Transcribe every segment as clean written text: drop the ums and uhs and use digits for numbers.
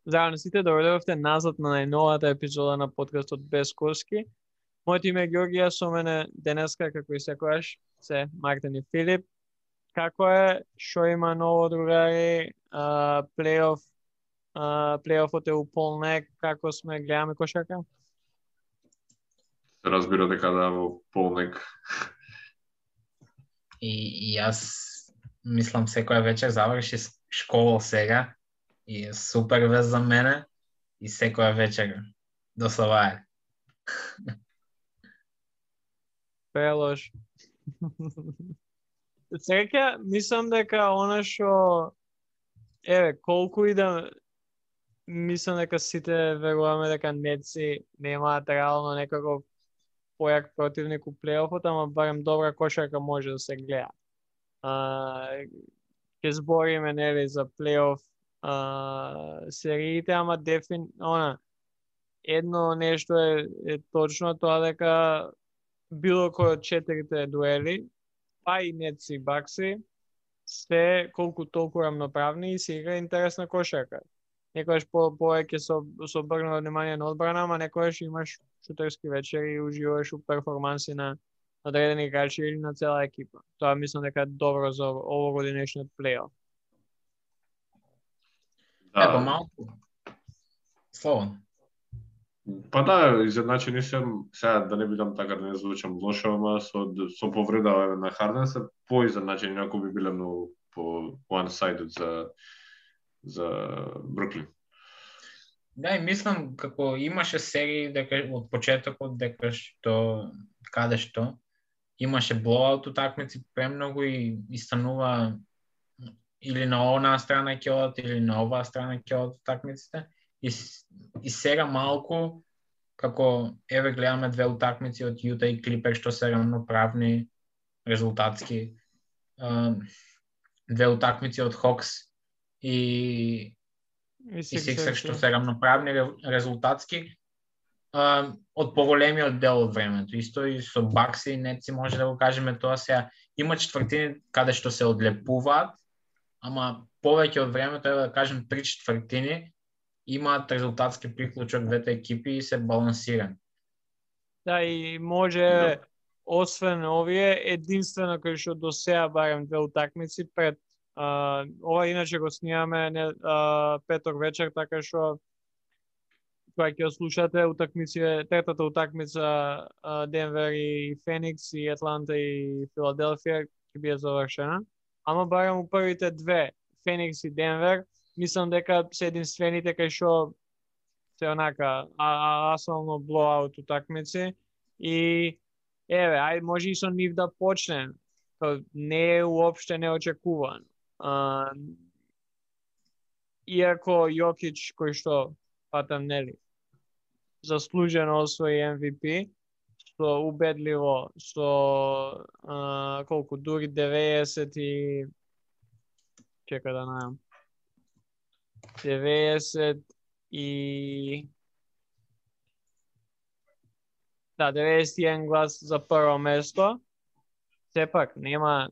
Здраво на сите, добредовте назад на најновата епизода на подкастот Без Коски. Моето име е Ѓорѓија, со мене денеска, како и секојаш, се Мартин и Филип. Како е, шо има ново, другари, плейофот е уполнек, како сме, гледаме кошарка? Се разбира дека да во полнек. И јас мислам секоја вечер заврши школа сега и е супер вест за мене и секоја вечер дославаја. Прелош. Сега мислам дека она што колку и да мислам дека сите веруваме дека неци немаат реално некаков појак противник у плейофот, ама барем добра кошарка може да се гледа. Ќе збориме нели за плейоф сериите, ама едно нешто е точно тоа дека било кој од четирите дуели, па и Нетс и Бакси, се колку толку рамноправни и се игра интересна кошарка. Некојаш повеќе со обрнува внимание на одбрана, ама некојаш имаш шутерски вечери и уживаш у перформанси на одредени играчи или на цела екипа. Тоа мислам дека е добро за овогодинешниот плейоф. Ево малку. Слободно. Па да, изедначени сум, сега да не бидам така да не звучам лошо, ама со повреда на Харден се поизедначени, ако би биле многу по one-sided за Бруклин. Да, и мислам како имаше серии дека од почетокот дека каде што имаше блоаут утакмици премногу и станува или на онаа страна ќе одат или на оваа страна ќе одат утакмиците. И сега малку како еве гледаме две утакмици од Јута и Клипер што се рамноправни резултатски. Две утакмици од Хокс и Сиксерс што се рамноправни резултатски од поголемиот дел од времето. Исто и со Бакси и Нетси може да го кажеме тоа сега. Има четвртини каде што се одлепуваат, ама повеќе од времето, да кажем 3/4, имаат резултатски приклучок двете екипи и се балансирани. Да, и може, освен овие, единствено кој што до сега барем две утакмици пред ова иначе го снимаме петок вечер, така што кога ќе слушате утакмиците, третата утакмица Денвер и Феникс и Атланта и Филаделфија ќе биде завршена. Ама барем у првите две, Феникс и Денвер, мислам дека се единствените кај што се онака асално блоаут утакмици и ајде може и со нив да почнем. Не е уопште неочекуван. Иако Јокич кој што патам нели заслужено освои MVP, со убедливо со колку дури 90 и чека да најам 91 глас за прво место. Сепак нема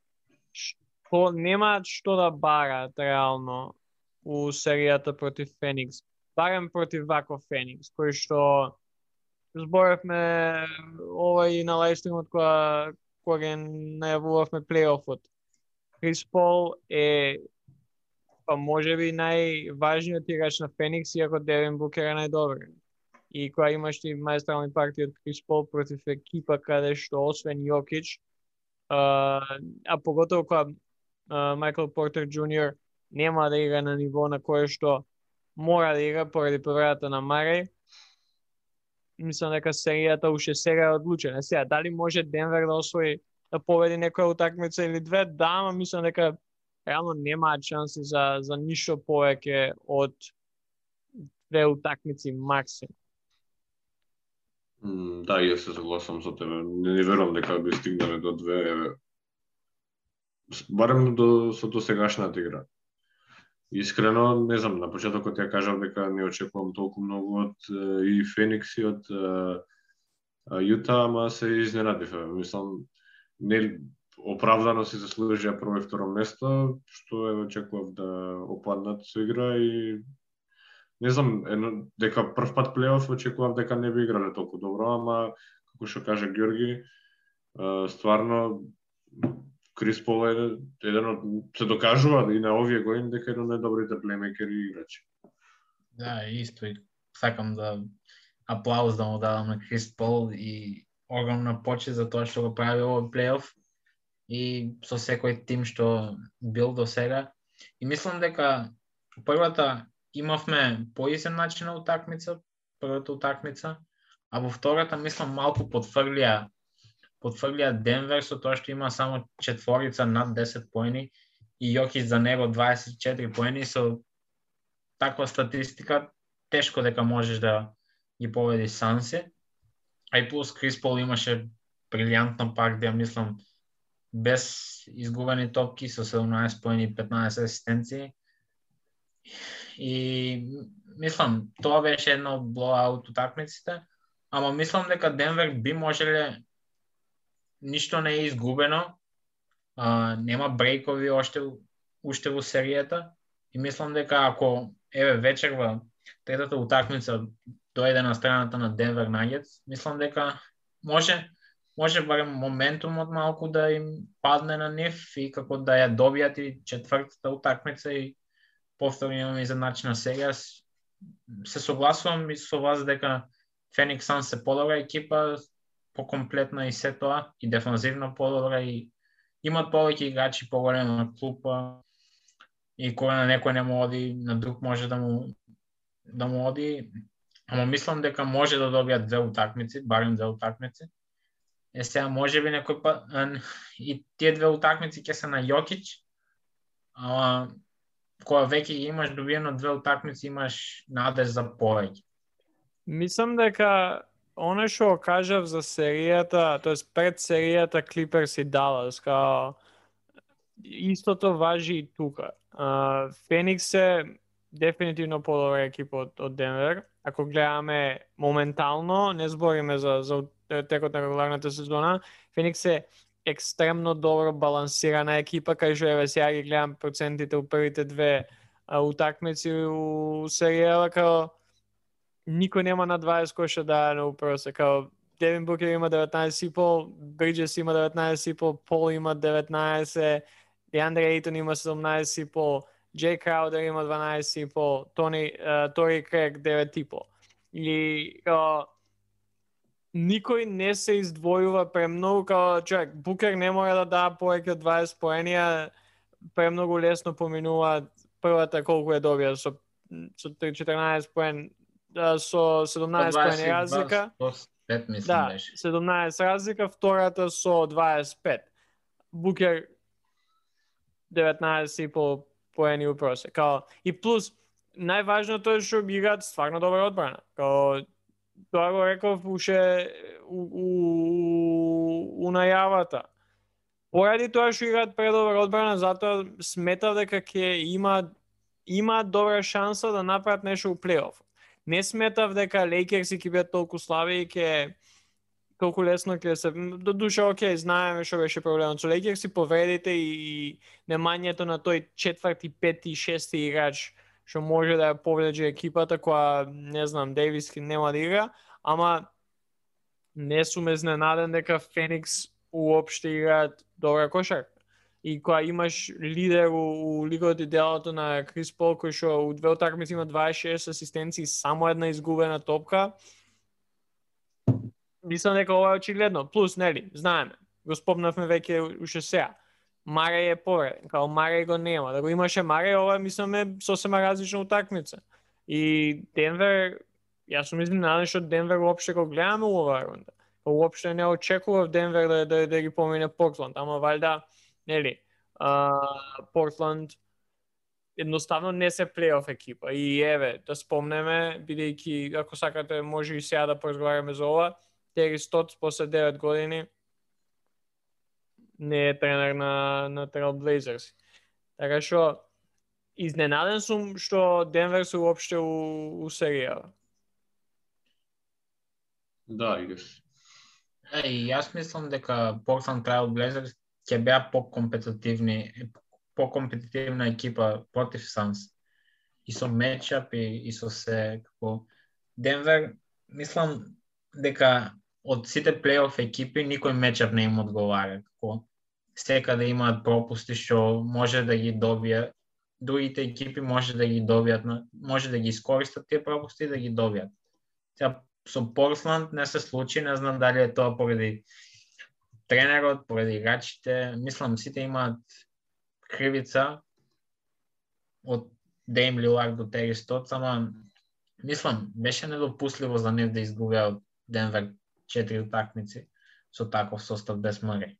што да бараат реално у серијата против Феникс. Барем против ваков Феникс, кој што зборевме ова и на лајвстримот кога ги најавувавме плейофот. Крис Пол е па можеби најважниот играч на Феникс, иако Девин Букер е најдобар. И кога имаш ти маестрални партии од Крис Пол против екипа каде што освен Јокич, а поготово кога Майкл Портер Джуниор нема да игра на ниво на кое што мора да игра поради повредата на Марей, мислам дека серијата уште сега е одлучена. Сега, дали може Денвер да освои да победи некоја утакмица или две? Да, ама мислам дека реално немаат шанси за ништо повеќе од две утакмици максимум. Да, јас се согласам со тебе. Не верувам дека би стигнале до две, барем со досегашната игра. Искрено, не знам, на почетокот ја кажав дека не очекувам толку многу од и Феникс и од Јута, ама се изненадив. Мислам, не оправдано си заслужија прво и второ место, што очекував да опаднат со игра и не знам, дека прв пат плейоф очекував дека не би играле толку добро, ама како што каже Ѓорги, стварно Крис Пол е еден од се докажува и на овие години дека е еден од најдобрите плеймейкери и играчи. Да, исто и сакам да аплауз да му дадам на Крис Пол и огромна почит за тоа што го прави овој плейоф и со секој тим што бил до сега. И мислам дека првата имавме поизначена утакмица, првата утакмица, а во втората мислам малку потврлија Денвер со тоа што има само четворица над 10 поени и Јокич за него 24 поени, со таква статистика тешко дека можеш да ги победиш Санси. А и плюс Крис Пол имаше брилјантна партија, мислам, без изгубени топки, со 17 поени и 15 асистенции. И мислам, тоа беше една од блоуаут утакмиците, ама мислам дека Денвер би можеле, ништо не е изгубено, нема брейкови уште во серијата и мислам дека ако вечерва третата утакмица дојде на страната на Денвер Нагетс, мислам дека може барем моментумот малку да им падне на нив и како да ја добијат и четвртата утакмица и повторно имаме изедначена серија. Се согласувам и со вас дека Феникс Санс се подобра екипа, покомплетна и се тоа, и дефанзивно подобра, и имат повеќе играчи, поголема клупа, и кога на некој не му оди, на друг може да му оди. Ама мислам дека може да добијат барем две утакмици. Сега може би некој пат и тие две утакмици ќе се на Јокич, ама кога веќе ги имаш добиено две утакмици, имаш надеж за повеќе. Мислам дека оно што кажав за серијата, тоест пред серијата Клиперс и Далас, као истото важи и тука. Феникс е дефинитивно подобра екипа од Денвер. Ако гледаме моментално, не збориме за текот на регуларната сезона, Феникс е екстремно добро балансирана екипа, кај што сега ги гледам процентите у првите две утакмици у серијата, као никој нема на 20 коша да не упросе, као Девин Букер има 19,5, Бриджес има 19,5, Пол има 19, Деандре Ейтон има 17,5, Джей Краудер има 12,5, Тори Крейг 9,5. И никој не се издвојува премногу, као човек, Букер не мора да дава повеќе од 20 поенија, премногу лесно поминува првата колку е добија, со 14 поен, со 17 поени разлика. 5 мислам да, беше. 17 разлика, втората со 25. Букер 19,5 поени у просек. И плюс, најважното е што играат стварно добра одбрана. Тоа го реков уште у најавата. Поради тоа што играат предобра одбрана, затоа сметав дека ќе има добра шанса да направат нешто у плейоф. Не сметав дека Лейкерс ќе бидат толку слаби и ќе толку лесно ќе се до душа окей, знаеме што беше проблемот со Лейкерс и повредите и немањето на тој четврти, пети, шести играч што може да ја повлече екипата, која не знам Дейвис нема да игра, ама не сум изненаден дека Феникс уопште играат добра кошарка. И кога имаш лидер у лигот и делото на Крис Пол, кој што у две утакмици има 26 асистенции, само една изгубена топка, мислам дека ова е очигледно. Плюс, нели, знаеме, го спомнавме веќе уште сега. Мареј е повреден, као Мареј го нема. Да го имаше Мареј, ова мисламе сосема различна утакмица. И Денвер, јас сум изненаден што Денвер уопште го гледаме у оваа рунда. Уопште не очекував Денвер да ги помине Портланд, ама валјда, нели, Портланд едноставно не се плейоф екипа. И да спомнеме, бидејќи, ако сакате, може и сега да поразговараме за ова, Тери Стоц после 9 години не е тренер на Trail Blazers. Така што изненаден сум што Денвер се уопште у серијава. Да, играш. И јас мислам дека Portland Trail Blazers ќе беа покомпетитивна екипа против Санс. и со мечап и со се како Денвер, мислам дека од сите плейоф екипи никој мечап не им одговара, како секаде имаат пропусти што може да ги добие, другите екипи може да ги добијат, може да ги искористат тие пропусти и да ги добијат. Сега со Портланд не се случи, не знам дали е тоа поради тренерот, поради играчите, мислам сите имаат кривица од Дейм Лилард до Тери Стоц, ама мислам беше недопустливо за нив да изгубеа од Денвер 4 утакмици со таков состав без Мъреј.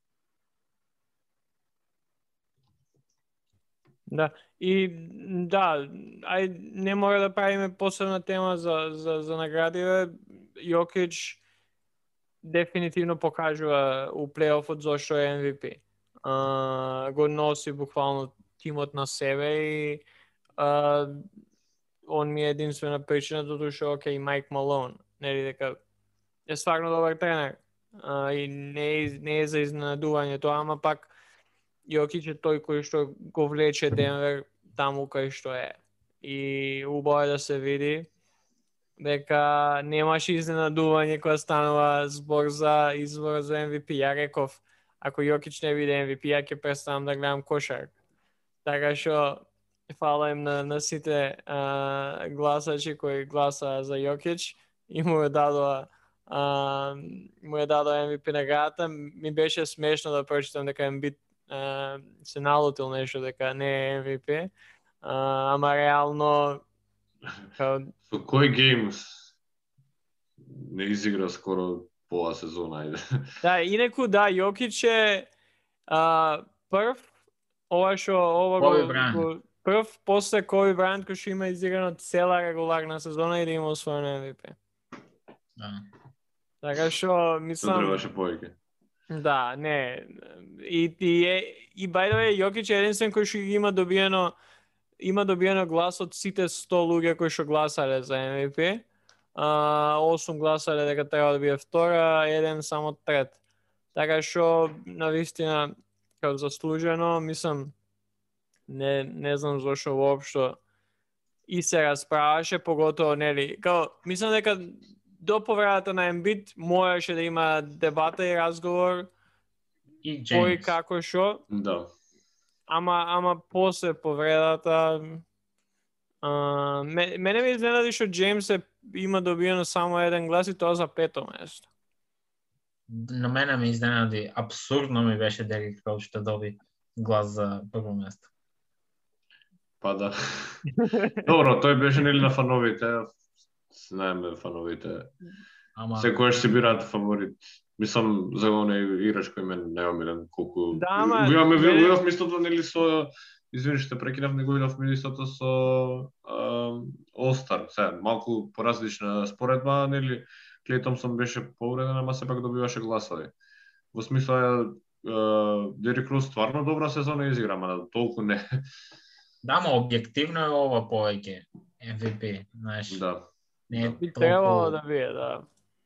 Да, и да, не мора да правиме посебна тема за наградиве. Јокич дефинитивно покажува у плейофот зашто е MVP. Го носи буквално тимот на себе и он ми е единствена причина затоа што окей, Майк Малон, нели дека е стварно добар тренер. И не е за изненадување тоа, ама пак Јокич е тој кој што го влече Денвер таму кај што е. И убаво е да се види дека немаше изненадување кога станува збор за избор за MVP. Ја реков, ако Јокич не биде MVP, ја ќе престанам да гледам кошарка. Така што фала им на сите гласачи кои гласаа за Јокич и му е дадоа MVP наградата. Ми беше смешно да прочитам дека Ембит се налутил нешто дека не е MVP, ама реално Со кој геймс не изигра скоро пола сезона, ајде. Да, инаку да, Јокич е прв, прв после Коби Брајант кој што има изиграно цела регуларна сезона и да има освоен MVP. Така што мислам требаше повеќе. Да, не. И by the way, Јокич е единствен кој што има добиено глас од сите 100 луѓе кои што гласале за MVP. 8 гласале дека треба да биде втора, 1 само трет. Така што навистина како заслужено, мислам не знам зашто воопшто и се расправаше, поготово нели. Мислам дека до повредата на Ембит можеше да има дебата и разговор и кој како што. Да. Ама после повредата мене ми изненади што Джеймс има добиено само еден глас и тоа за 5-то место. На мене ме изненади, абсурдно ми беше Дерик Роуз што доби глас за прво место. Па да. Добро, тој беше нели на фановите, знаеме фановите. Ама Секојаш си бираат фаворит. Мислам за оној играч кој мене не омилен колку. Да, ама видов мислото нели со извинете, прекинав него видов мислото со All-Star, се малку поразлична споредба, нели Клей Томсон беше повреден, ама сепак добиваше гласови. Во смисла Дерик Роуз стварно добра сезона изигра, ама толку не. Да, ма објективно е ова повеќе MVP, знаеш. Да. Не би требало да биде, да.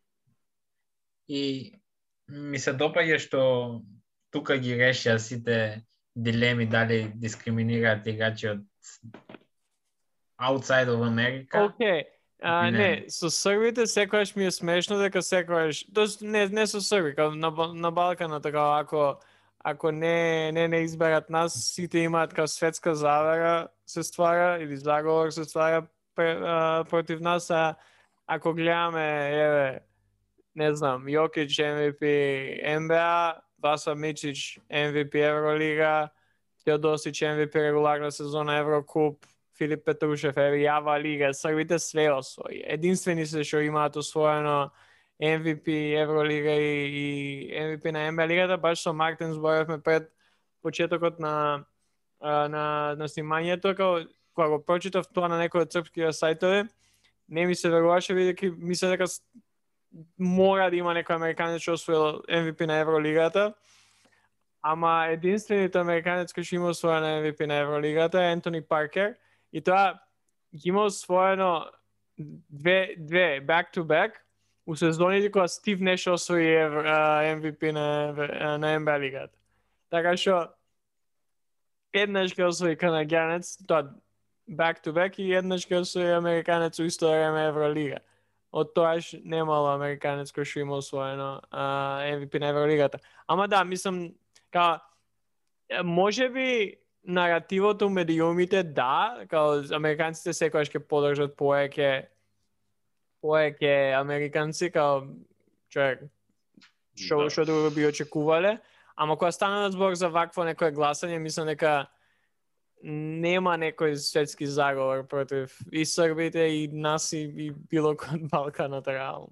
И ми се допаѓа што тука ги решија сите дилеми дали дискриминираат играчи од outside of America. Океј. Не, со србите секогаш ми е смешно дека секогаш, не со срби, на Балканот така ако не изберат нас, сите имаат како светска завера се ствара или заговор се ствара против нас, а ако гледаме еве не знам, Јокич MVP NBA, Васа Мичич MVP Евролига, Теодосич MVP регуларна сезона Еврокуп, Филип Петрушев Јава Лига, србите све освои. Единствени се што имаат освоено MVP Евролига и MVP на NBA лигата, баш со Мартин зборевме пред почетокот на снимањето, кога го прочитав тоа на некој од српските сајтови, не ми се веруваше, бидејќи мисля дека мора да има некој американец што освоил MVP на Евролигата, ама единствениот американец кој што има освоено MVP на Евролигата е Ентони Паркер, и тоа ги има освоено две back to back у сезоните кога Стив Неш освои MVP на NBA лигата. Така што еднаш ќе освои канаѓанец, тоа back to back и еднаш ќе освои американец у исто време Евролига. Од тоаш немало американец кој што има освоено MVP на Евролигата. Ама да, мислам, као, може би наративото меѓу умите да, као американците секогаш ќе подржат повеќе американци, као човек што друго би очекувале, ама кога стана збор за вакво некое гласање, мислам дека нема некој светски заговор против и Србите и нас и било кој од Балканот реално.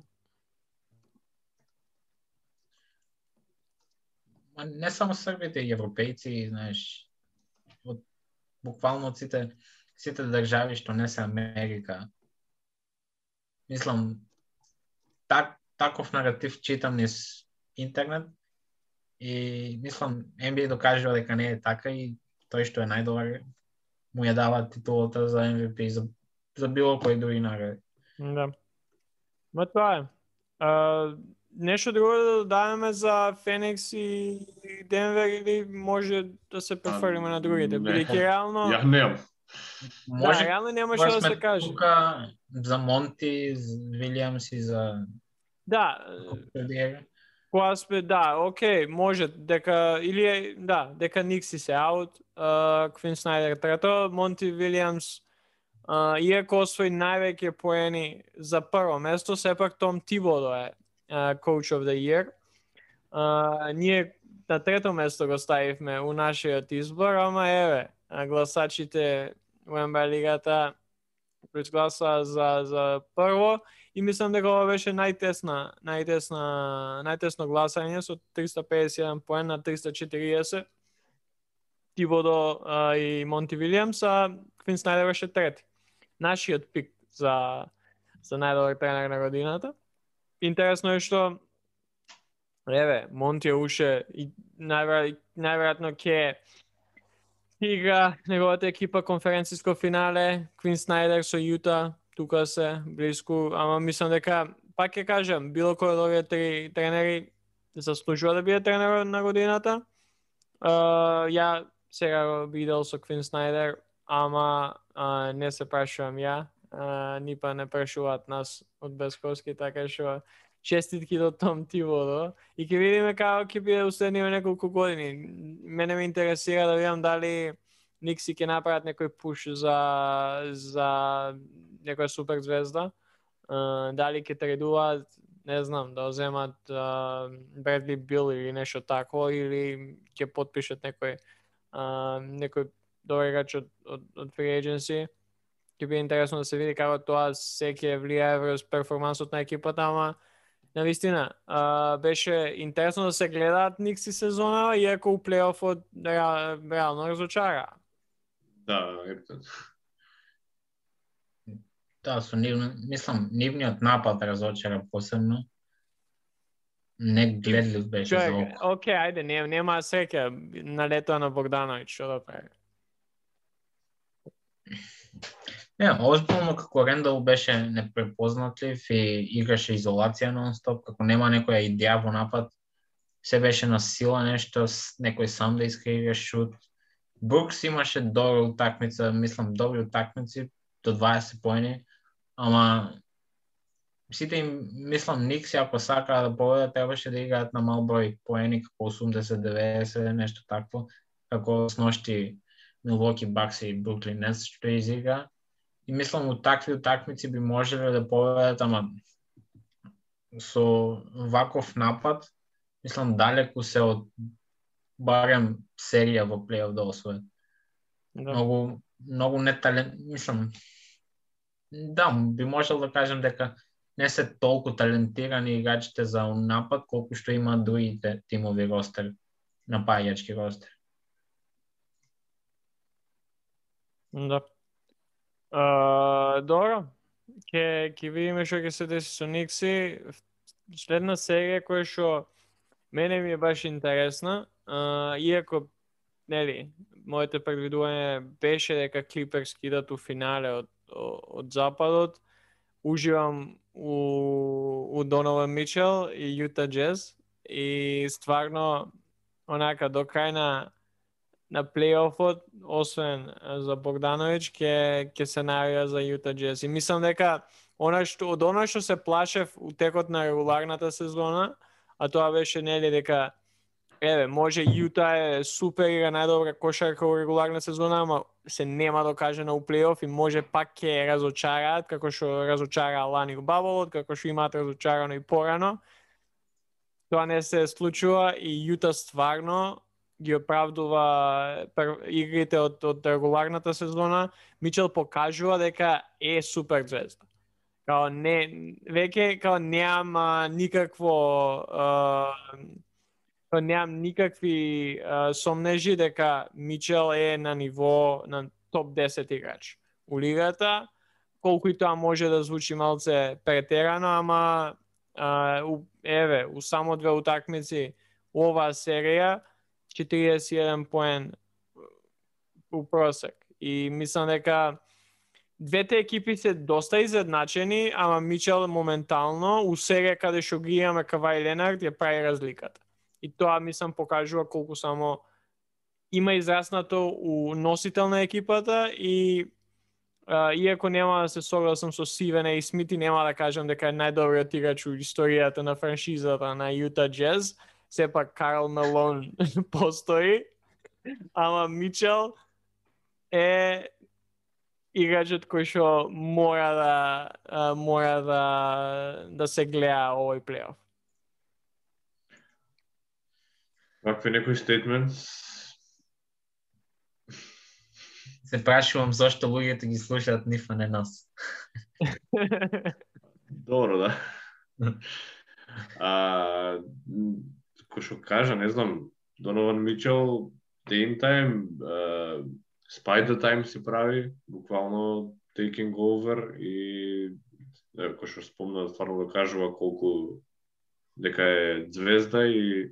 Не само Србите, и европејци, знаеш, буквално од сите држави што не се Америка. Мислам, таков наратив читам низ интернет и мислам NBA докажува дека не е така и тој што е најдобар му ја дава титулата за MVP за било кој други награди. Да. Ма тоа е. Нешто друго да додаваме за Феникс и Денвер или може да се префрлиме на другите? Бидејќи реално... Ја немам. Може, да, реално нема што да се каже. Тука за Монти, Вилијамс и за... Да. Кога сме, да, окей, може дека или дека Никси се аут, Квин Снайдер трето, Монти Вилијамс иако освои највеќе поени за прво место, сепак Том Тибодо е Coach of the Year. Ние на трето место го ставивме у нашиот избор, ама еве, гласачите у НБА лигата изгласаа за прво и мислам дека ова беше најтесно гласање со 351 поен на 340. Тибодо и Монти Вилијамс, а Квин Снайдер беше трети. Нашиот пик за најдобар тренер на годината. Интересно е што Монти е уште и најверојатно ќе игра неговата екипа конференциско финале, Квин Снайдер со Јута, тука се близко, ама мислам дека пак ќе кажам, било кој од овие три тренери заслужува да биде тренер на годината. Ја сега го видел со Квин Снайдер, ама не се прашувам ја, ни па не прашуваат нас од Бесковски, така што честитки до Том Тибодо и ќе видиме како ќе биде уследниве неколку години. Мене ме интересира да видам дали Никси ќе направат некој пуш за некоја супер звезда, дали ќе тредуваат, не знам, да земат Бредли Бил или нешто такво, или ќе потпишат некој добар играч од free agency. Ќе биде интересно да се види како тоа се ќе влијае врз перформансот на екипата, ама навистина, беше интересно да се гледаат Никси сезона, иако у плейофот реално разочара. Да, ето. Да, мислам, нивниот напад разочара посебно. Не гледлив беше за око. Окей, ајде, нема среќа на лето на Богдановиќ, што да прави. Не, озбилно како Рендал беше непрепознатлив и играше изолација нон-стоп, како нема некоја идеја во напад, се беше на сила нешто, некој сам да искрива шут. Брукс имаше добра утакмица, мислам добри утакмици, до 20 поени, ама сите им, мислам, Никс, ако сака да победат, требаше да играат на мал број поени, како 80-90, нешто такво, како сношти Милвоки Бакс и Бруклин Нетс што изигра. И мислам, у такви утакмици би можеле да победат, ама со ваков напад, мислам, далеку се од барем серија во плейоф да освојат. Да. Многу неталент, мислам, да, би можел да кажем дека не се толку талентирани играчите за напад, колку што имаат другите тимови ростер, напаѓачки ростер. Да. Добро. Ќе видиме што ќе се деси со Никси. Следна серија која што мене ми е баш интересна, иако нели, моето предвидување беше дека Клиперс кидат у финале од западот. Уживам у Донован Мичел и Јута Джез и стварно онака до крај на плейофот, освен за Богдановиќ, ќе се навија за Юта Джез. И мислам дека од она што се плашев у текот на регуларната сезона, а тоа беше нели дека може Юта е супер игра најдобра кошарка во регуларна сезона, ама се нема докажена у плейоф и може пак ќе разочараат, како што разочараа лани у баблот, како што имаат разочарано и порано. Тоа не се случува и Юта стварно ги оправдува игрите од регуларната сезона. Мичел покажува дека е супер звезда. Као веќе немам никакви сомнежи дека Мичел е на ниво на топ 10 играч у лигата, колку и тоа може да звучи малце претерано, ама у само 2 утакмици оваа серија 41 поен у просек. И мислам дека двете екипи се доста изедначени, ама Мичел моментално у серија каде што ги имаме Кавај Ленард ја прави разликата. И тоа мислам покажува колку само има израснато у носител на екипата и иако нема да се согласам со Сивене и Смити, нема да кажам дека е најдобриот играч у историјата на франшизата на Юта Джез, сепак Карл Мелон постои, ама Мичел е играчот кој што мора да се гледа овој плейоф. Какви некои стейтментс? Се прашувам зашто луѓето ги слушаат нив, а не нас. Добро, да. Кој што кажа, не знам, Донован Мичел, Dame Time, Spider Time си прави, буквално taking over и кој што спомна, стварно да кажува колку дека е звезда и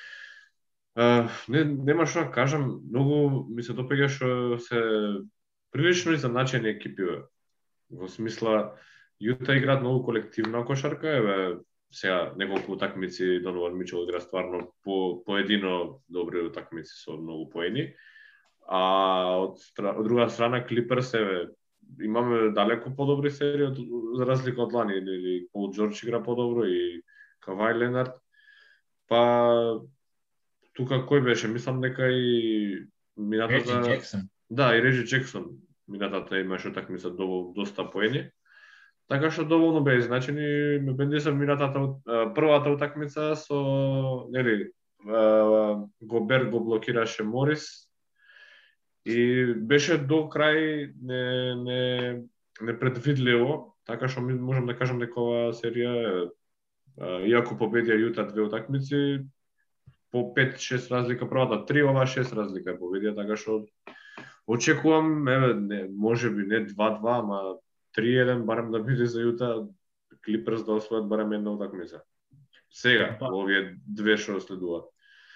нема што да кажам, многу ми се допаѓа што се прилично изначени екипи. Во смисла, Јута играат многу колективна кошарка, сега неколку утакмици Донован Мичел игра стварно поедино добри утакмици со многу поени, а од друга страна Клиперс имаме далеко подобри серии за разлика од лани, или Пол Џорџ игра подобро и Кавај Ленард, па тука кој беше? Мислам дека и минатата... Реджи Джексон. Да, и Реджи Джексон. Минатата имаше утакмица доста поени. Така што доволно беа изначени. Бенди се минатата првата утакмица со Гобер го блокираше Морис и беше до крај непредвидливо, така што можам да кажам дека оваа серија, иако победија Јута 2 утакмици, по 5-6 разлика првата, 3 ова 6 разлика е победија, така што очекувам, можеби не 2-2, ама 3-1 барем да биде за Јута, Клиперс да освојат барем една утакмица. Сега, овие две што следуваат.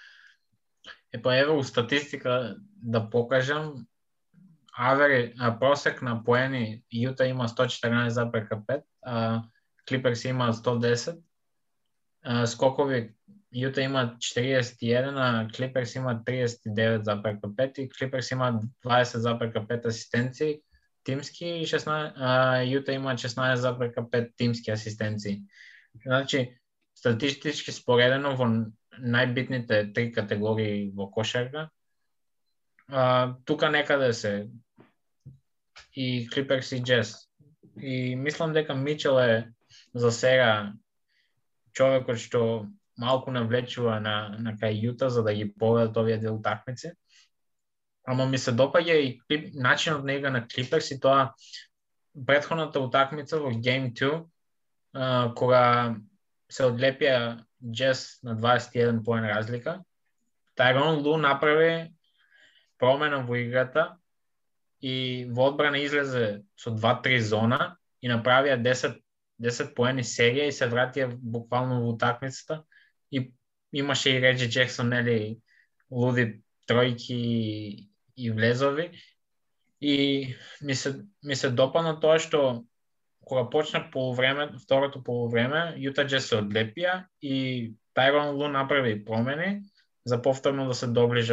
У статистика да покажам, просек на поени Јута има 114,5, а Клиперс има 110. Скокови Јута има 41, а Клиперс има 39,5 и Клиперс има 20,5 асистенции тимски и Јута има 16,5 тимски асистенции. Значи, статистички споредено во најбитните 3 категории во кошарка, тука некаде се и Клиперс и Джез. И мислам дека Мичел е за сега човекот што малку навлечува на кај Јута за да ги поведат овие две утакмици. Ама ми се допаѓа и начинот на игра на Клиперс и тоа претходната утакмица во Game 2, кога се одлепија Джез на 21 поен разлика. Тайрон Лу направи промена во играта и во одбрана излезе со 2-3 зона и направија 10 поени серија и се вратија буквално во утакмицата и имаше и Реджи Джексон, луди тројки и влезови. И ми се допадна тоа што кога почна второто полувреме, Јута Джез се одлепија и Тайрон Лу направи промени за повторно да се доближат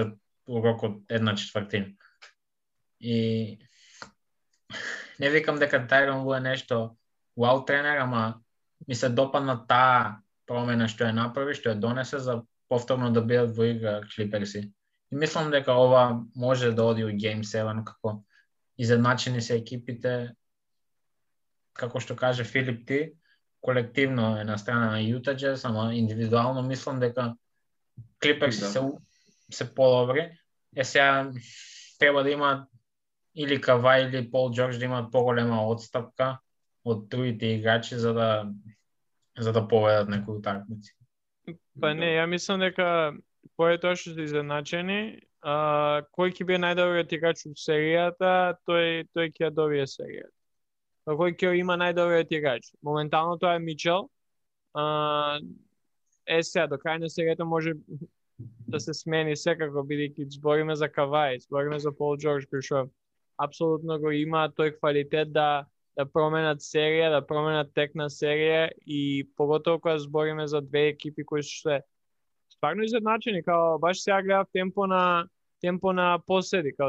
урок од 1/4. И не викам дека Тайрон Лу е нешто вау тренер, ама ми се допадна таа промена што ја направи, што ја донесе за повторно да бидат во игра Клиперси. И мислам дека ова може да оди у Game 7 како изедначени се екипите, како што каже Филип ти, колективно е на страна на Юта Джаз, ама индивидуално мислам дека Клиперси се подобри. Сега треба да имаат или Кавај или Пол Джордж да имаат поголема отстапка од другите играчи за да победат некои утакмици. Па не, ја мислам дека поради тоа што се изедначени, кој ќе биде најдобриот играч од серијата, тој ќе ја добие серијата. Кој ќе има најдобриот играч? Моментално тоа е Мичел. Сега до крај на серијата може да се смени секако, бидејќи збориме за Кавај, збориме за Пол Джордж, кој што апсолутно го има тој квалитет да променат серија, да променат тек на серија и поготово кога збориме за две екипи кои се стварно изедначени, као баш сега гледав темпо на последи, као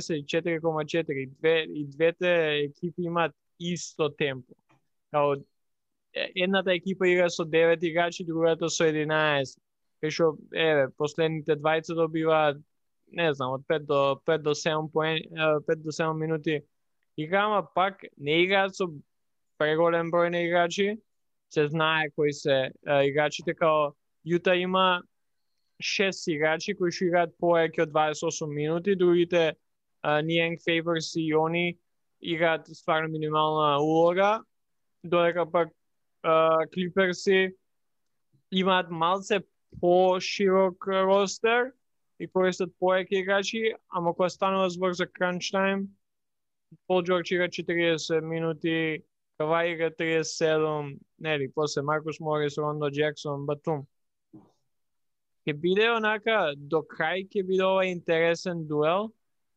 94,4 и двете екипи имаат исто темпо. Као едната екипа игра со 9 играчи, другата со 11. Кај што последните двајца добиваат не знам, од 5 до 7 минути игра, ама пак не играат со преголем број на играчи, се знае кои се играчите, као Јута има 6 играчи кои што играат повеќе од 28 минути, другите Ниенг, Фейберс и они играат стварно минимална улога, додека пак Клиперси имаат малце по-широк ростер и користат повеќе играчи, ама кога станува збор за crunch time, Пол Джордж игра 40 минути, Кавај игра 37, нели, после Маркус Морис, Рондо Джексон, Батум. Ке биде онака, до крај ке биде ова интересен дуел.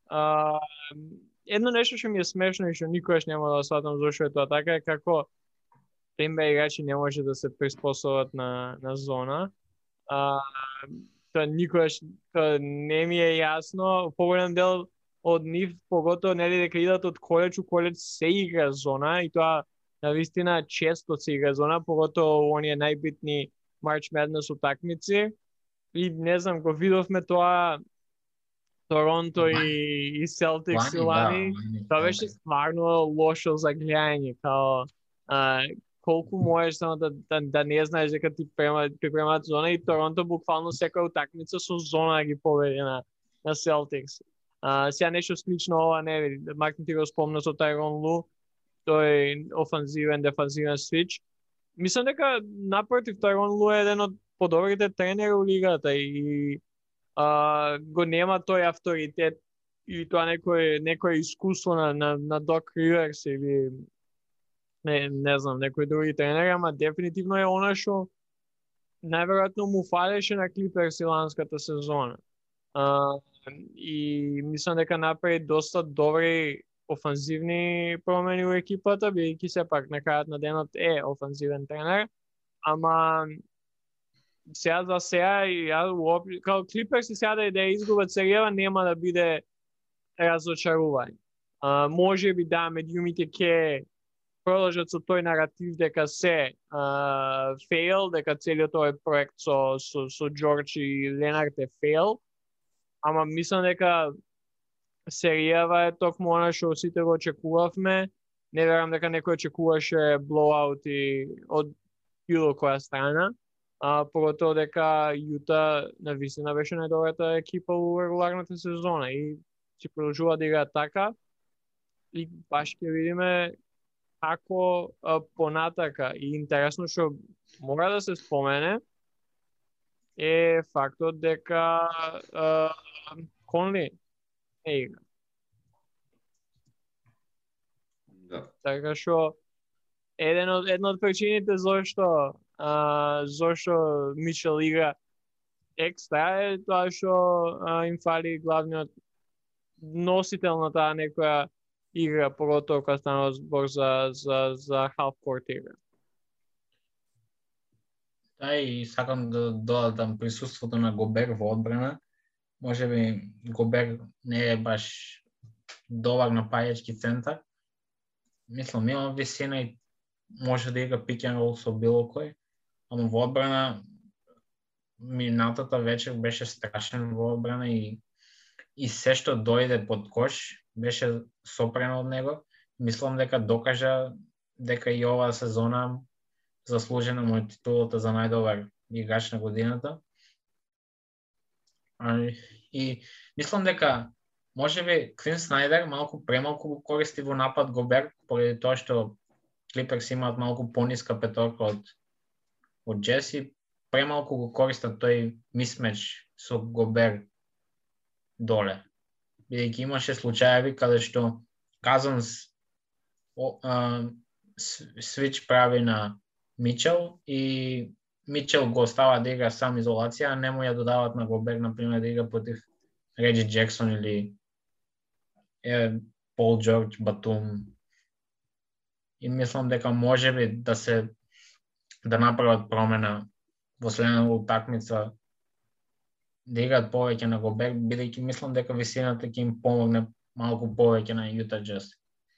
Едно нешто што ми е смешно и што никогаш нема да сватам зашто е тоа така е како NBA играчи не може да се приспособат на зона. Тоа никогаш не ми е јасно. Поголем дел од нив, поготово нели дека идат од колеж у колеж се игра зона и тоа навистина често се игра зона, поготово оние најбитни March Madness утакмици. И не знам, го видовме тоа Торонто и Celtics и лани. Тоа беше стварно лошо за гледање, као колку можеш само да не знаеш дека ти припремаат зона и Торонто буквално секоја утакмица со зона ги победи на Celtics. Сега нешто слично ова не Мартин ти го спомна со Тайрон Лу, тој офанзивен, дефанзивен свич. Мислам дека напротив Тайрон Лу е еден од подобрите тренери у лигата и го нема тој авторитет и тоа некој искуство на Док Риверс или не знам, некој други тренери, ама дефинитивно е она што најверојатно му фалеше на Клиперс ланската сезона. И мислам дека направи доста добри офанзивни промени у екипата, бидејќи сепак на крајот на денот е офанзивен тренер, ама сега за сега и као Клиперс и сега да изгубат серијава нема да биде разочарување. Може би да, медиумите ќе продолжат со тој наратив дека се фейл, дека целиот овој проект со Джордж и Ленард е фейл, ама мислам дека серијава е токму она што сите го очекувавме. Не верам дека некој очекуваше блоаути од било која страна. Поготово дека Јута навистина беше најдобрата екипа у регуларната сезона и си продолжува да игра така. И баш ќе видиме како понатака. И интересно што мора да се спомене е фактот дека Конли не игра. Да. Така што една од причините зашто Мичел игра екстра е тоа што им фали главниот носител на таа некоја игра, поготово кога станува збор за half-court игра. Да, и сакам да додадам присуството на Гобер во одбрана. може би Гобер не е баш добар напаѓачки центар. Мислам, има висина и може да игра pick and roll со било кој, ама во одбрана минатата вечер беше страшен во одбрана и се што дојде под кош беше сопрено од него. Мислам дека докажа дека и оваа сезона заслужена му е титулата за најдобар играч на годината. И мислам дека можеби Квин Снайдер малку премалку го користи во напад Гобер, поради тоа што Клиперс имаат малку пониска петорка од Джес и премалку го користат тој мисмеч со Гобер доле. Бидејќи имаше случаеви каде што Казанс свич прави на Мичел и Мичел го остава да игра сам изолација, а не му ја додават на Гобер, например, да игра против Реджи Джексон или Пол Джордж, Батум. И мислам дека можеби да направат промена во следната утакмица, да играат повеќе на Гобер, бидејќи мислам дека висината ќе им помогне малку повеќе на Юта Джаз.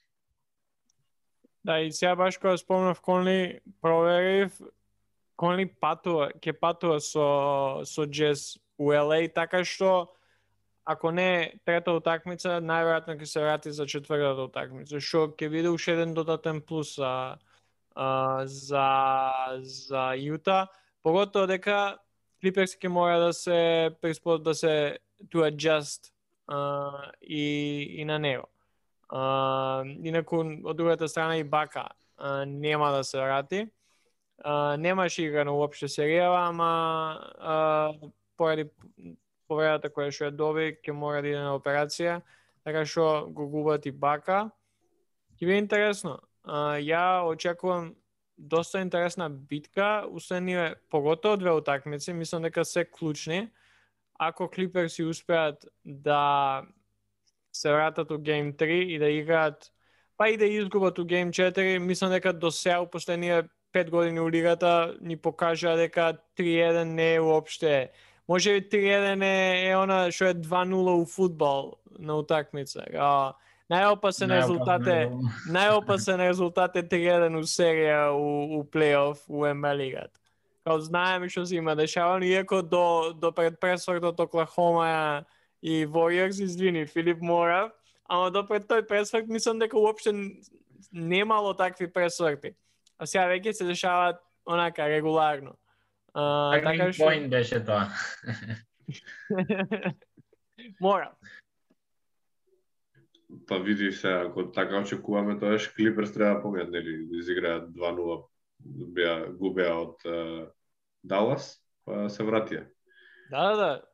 Да, и сега баш кога спомнав Конли, проверив, Конли ќе патува со Джез у LA, така што ако не трета утакмица, најверојатно ќе се врати за четвртата утакмица, што ќе биде уште еден додатен плюс за Јута, поготово дека Клиперс ќе мора да се да се to adjust и на него. Инаку од другата страна и Бака нема да се врати. Немаше играно уопште серијава, ама поради повредата која што ја доби, ќе мора да иде на операција, така што го губат и Бака. Ќе биде интересно. Ја очекувам доста интересна битка, уследниве поготово две утакмици, мислам дека се клучни. Ако Клиперси успеат да се вратат у Game 3 и да играат, па и да изгубат у Game 4, мислам дека до сега у последниве 5 години у лигата ни покажа дека 3-1 не е уопште. Може би 3-1 е она што е 2-0 у фудбал на утакмица. Најопасен резултат е 3-1 у серија у плейоф у НБА лигата. Као знаеме што се има дешавано, иако до пред пресвртот Оклахома и Warriors, извини, Филип Морав, ама до пред тој пресврт мислам дека уопште немало такви пресврти. А сега веќе се дешаваат онака регуларно. Така што поинт беше тоа. Морав. Па види се, ако така очекуваме, тоа Клиперс треба да помијат, нели, да изиграат 2-0, губеа од Далас, па се вратија. Да.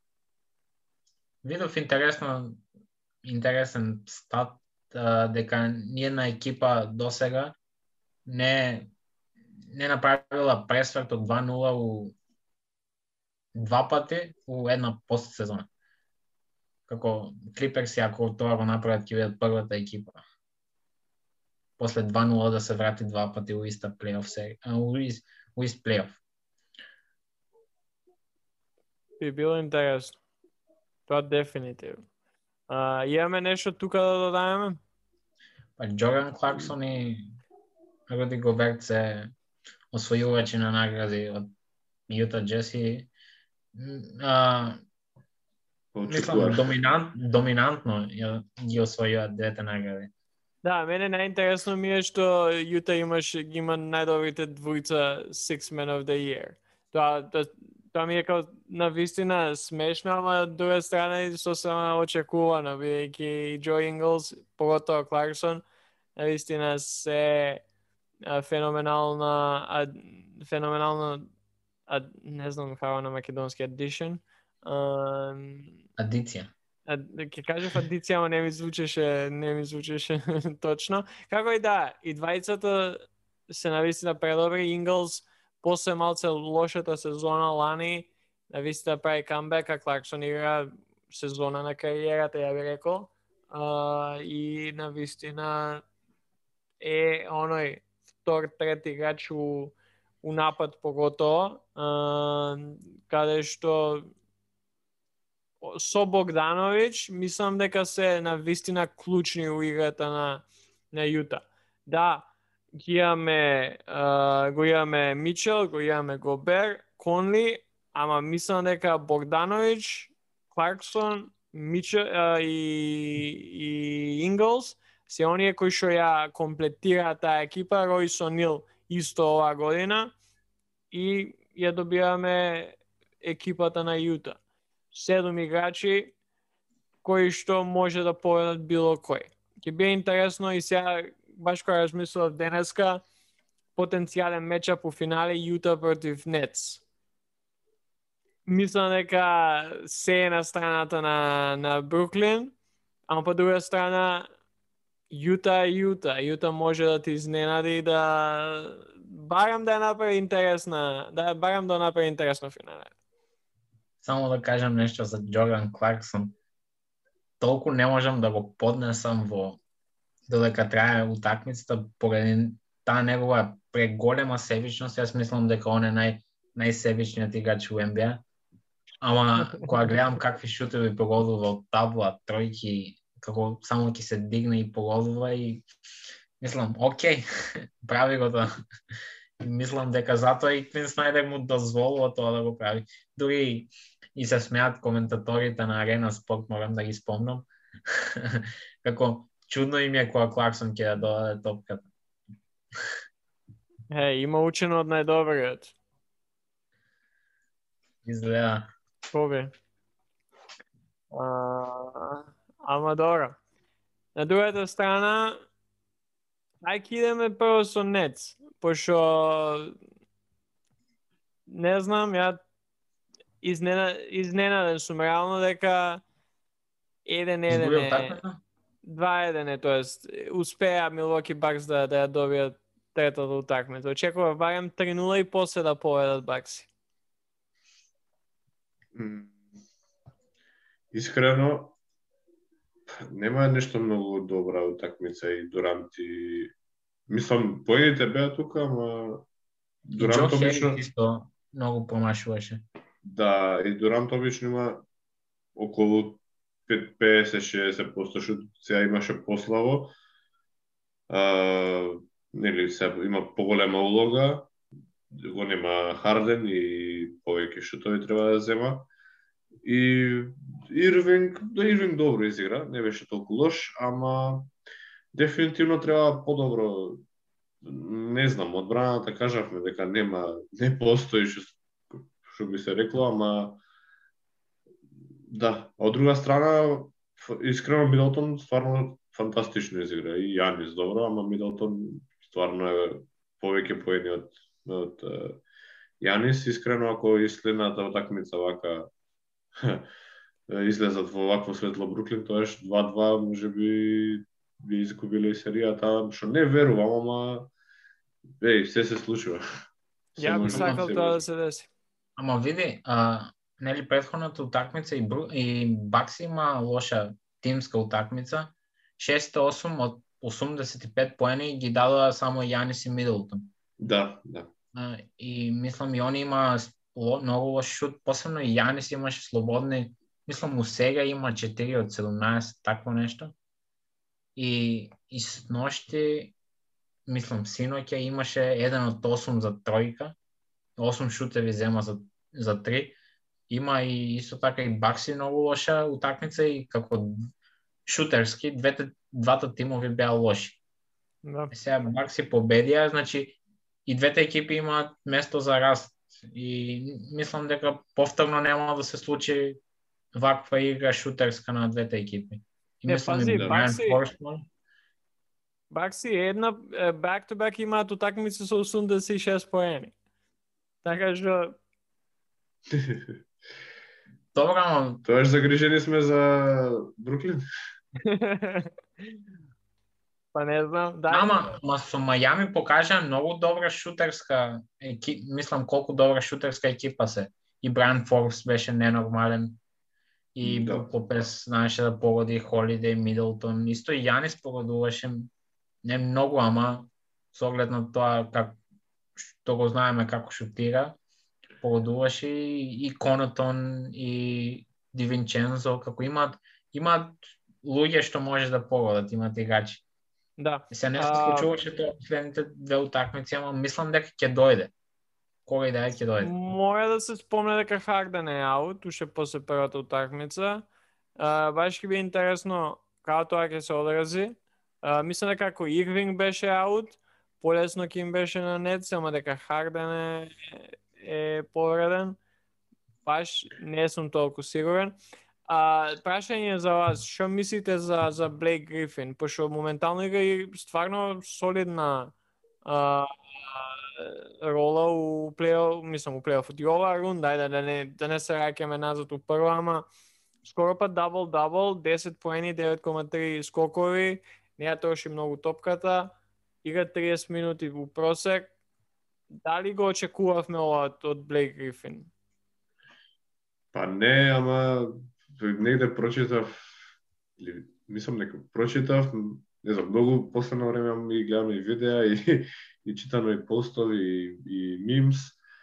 Видов интересен стат, дека ниедна екипа досега не направила пресврт од 2-0 у два пати у една постсезона. Како Клиперси, ако тоа го направат, ќе бидат првата екипа. После 2-0 да се врати два пати у иста плейоф серија, у ист плейоф. Би било интересно. Тоа дефинитивно. Имаме нешто тука да додадеме? Па Джордан Кларксон и Руди Гоберт се освојувачи на награди од Јута Джез и доминантно ги освојуваат двете награди. Да, мене најинтересно ми е што Јута има најдобрите двојца Six Men of the Year. Тоа ми е као навистина смешно, ама од друга страна и сосема очекувано, бидејќи Джо Инглс, поготово Кларксон, навистина се феноменално, не знам како на македонски, addition. Адиција. Ќе кажев адиција, ама не ми звучеше точно. Како и да, и двајцата се навистина предобри. Инглс после малце лошата сезона лани навистина прави камбек, а Кларксон игра сезона на кариерата, ја би рекол. И навистина е оној втор, трети играч у напад поготово, каде што со Богданович, мислам дека се на вистина клучни у играта на Јута. Да, го имаме Мичел, го имаме Гобер, Конли, ама мислам дека Богданович, Кларксон, Мичел и Инглс се оние кои што ја комплетираат таа екипа. Ройс О'Нил исто оваа година и ја добиваме екипата на Јута. 7 играчи кои што може да победат било кој. Ќе биде интересно и сега баш кога размислував денеска, потенцијален мечап у финале Јута против Нетс. Мислам дека се е на страната на Бруклин, ама по друга страна Јута може да ти изненади и да барам да направи интересна, финале. Само да кажам нешто за Джордан Кларксон. Толку не можам да го поднесам додека трае утакмицата поради таа негова преголема себичност. Јас мислам дека он е најсебичниот играч во NBA. Ама кога гледам какви шутеви погодува од табла, тројки, како само ќе се дигне и погодува и мислам, окей, прави го тоа. Мислам дека затоа и Квин Снайдер му дозволува тоа да го прави. Дури и се смеат коментаторите на Арена Спорт, морам да ги спомнам, како чудно им е кога Кларксон ќе да додаде топката. Има учено од најдобриот. Изгледа. Коби. Ама добро. На другата страна, ајде идеме прво со Нетс, пошто не знам, ја изненаден сум реално дека 1-1 е. 2-1 е, тоест успеа Милоки Бакс да ја добијат третата утакмица. Очекував барем 3-0 и после да победат Бакси. Искрено, нема нешто многу добра утакмица и Дурант и... Мислам, поедите беа тука, ама... Дурант обично исто многу промашуваше. Да, и Дурант обично има околу 50-60% шут, сега имаше пославо. Нели, сега има поголема улога, го нема Харден и повеќе шутови треба да зема. И Ирвинг добро изигра, не беше толку лош, ама дефинитивно треба подобро. Не знам, одбраната кажавме дека не постои што би се рекло, ама да, од друга страна искрено Мидлтон стварно фантастично изигра и Јанис добро, ама Мидлтон стварно е повеќе поени од Јанис. Искрено ако и следната утакмица вака излезат во вакво светло Бруклин, тоаш 2-2 можеби би изгубиле и серијата, што не верувам, ама се случува. Ја би сакал тоа да се деси. Ама види, нели претходната утакмица и Бакси има лоша тимска утакмица. 6-8 од 85 поени ги дадоа само Јанис и Мидлтон. Да. И мислам и они има многу лош шут, посебно и Јанис имаше слободни, мислам у сега има 4 од 17, такво нешто. И сношти, мислам синоќа имаше 1 од 8 за тројка, 8 шутеви зема за 3. Има и исто така и Бакси многу лоша утакмица и како шутерски двата тимови беа лоши. Да. Сега Бакси победија, значи и двете екипи имаат место за раст. И мислам дека повторно нема да се случи ваква игра шутерска на двете екипи. И мислам пази, Бакси Бакси една back-to-back имаат утакмици со 86 поени. Така што добро, ама Тоаш загрижени сме за Бруклин. Па не знам, да. Ама со Мајами покажа многу добра шутерска екипа, мислам колку добра шутерска екипа се. И Брайан Форбс беше ненормален. И Брук Лопес знаеше да погоди, Холидей, Мидлтон, исто и Јанис погодуваше не многу, ама со оглед на тоа што го знаеме како шутира, погодуваше и Конотон и Ди Винчензо, како имаат луѓе што може да погодат, имаат играчи. Да. Се не се случуваше тоа последните две утакмици, ама мислам дека ќе дојде. Кога и да ќе дојде. Мора да се спомне дека Харден е аут, уште после првата утакмица. Баш ќе би интересно како тоа ќе се одрази. Мислам дека ако Ирвинг беше аут, полесно ќе им беше на Нетс, ама дека Харден е повреден. Баш не сум толку сигурен. Прашање за вас, што мислите за Блейк Грифин? Пошто моментално игра и стварно солидна рола у плейофот. И оваа рунда, да не се раќаме назад у прва, ама скоро па дабл-дабл, 10 поени, 9,3 скокови, не ја троши многу топката, игра 30 минути у просек. Дали го очекувавме ова од Блейк Грифин? Па не, ама негде прочитав, или мислам дека прочитав, не знам, многу последно време и гледам и видеа и читано и постови и мимс.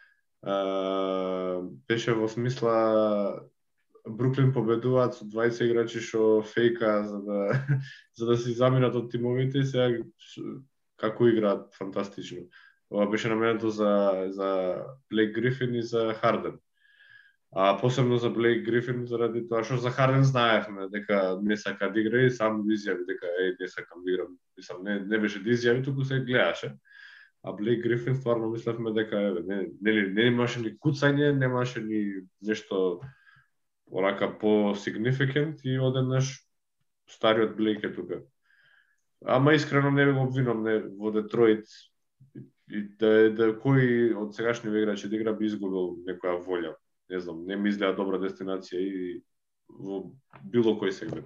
Беше во смисла Бруклин победуваат со 20 играчи што фейка за да се заминат од тимовите и сега како играат фантастично. Ова беше наменето за Блейк Грифин и за Харден. А посебно за Блейк Грифин заради тоа што за Харден знаевме дека не сака да игра и сам изјави дека не сакам да играм. Мислам не беше да изјави, туку се гледаше. А Блейк Грифин стварно мислевме дека не имаше ни куцање, немаше ни нешто онака по-сигнификант и одеднаш стариот Блейк е тука. Ама искрено не го обвинам во Детройт и да кој од сегашните играчи да игра би изгубил некоја волја. Не знам, не ми изгледа добра дестинација и во било кој сегмент.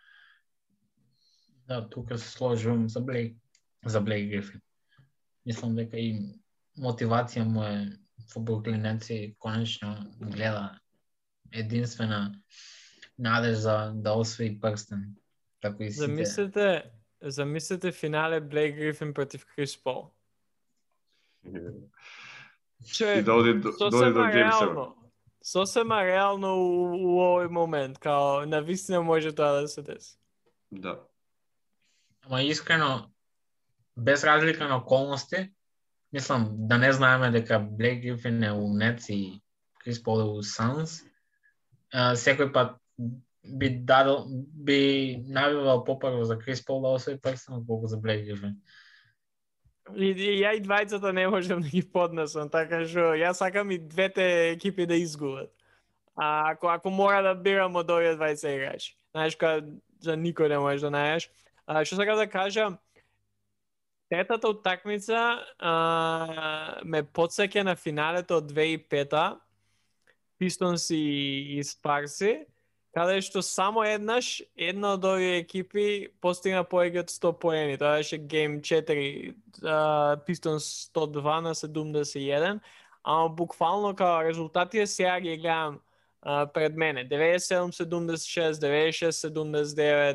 Да, тука се сложувам за Блейк Грифин. Мислам дека и мотивација му е во Бруклинеци конечно гледа единствена надежда да освои прстен. Како и сите. Замислете финале Блейк Грифин против Крис Пол. И да оди до Game 7. Сосема реално у овој момент, као на вистина може тоа да се деси. Да. Ама искрено, без разлика на околности, мислам да не знаеме дека Блейк Грифин е у Нетс и Крис Пол е у Санс, секој пат би навивал попрво за Крис Пол да освои прстен отколку за Блейк Грифин. И ја и двајцата не можам да ги поднесам, така што јас сакам и двете екипи да изгубат. Ако мора да бирам од овие двајца играчи. Знаеш, за никој не можеш да најдеш. Што сакам да кажам, третата утакмица ме потсеќа на финалето од 2005-та, Пистонс и Спарси, каде што само еднаш една од овие екипи постигна повеќе од 100 поени. Тоа беше Game 4, Пистонс 102 на 71, ама буквално као резултатите сега ги гледам пред мене. 97-76, 96-79,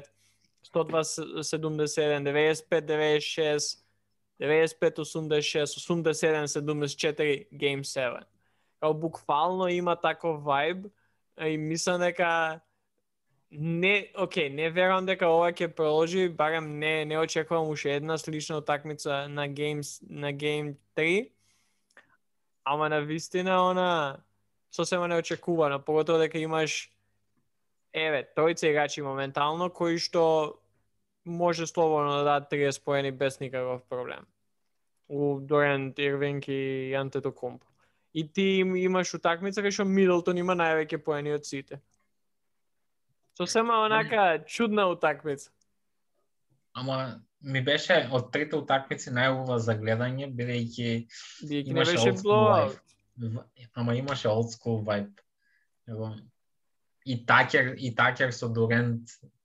102-77, 95-96, 95-86, 87-74, Game 7. Као буквално има таков вајб и мислам дека не верувам дека ова ќе продолжи, барем не очекувам уште една слична утакмица на Game 3. Ама на вистина сосема неочекувано, поготово дека имаш тројца играчи моментално кои што може слободно да дадат 30 поени без никаков проблем. У Дорент, Ирвинг и Антетокумпо. И ти имаш утакмица кај што Мидлтон има највеќе поени од сите. Сосема онака чудна утакмица. Ама ми беше од трите утакмици најубава за гледање, бидејќи не беше блоаут. Ама имаше old school vibe. И Такер со Дурент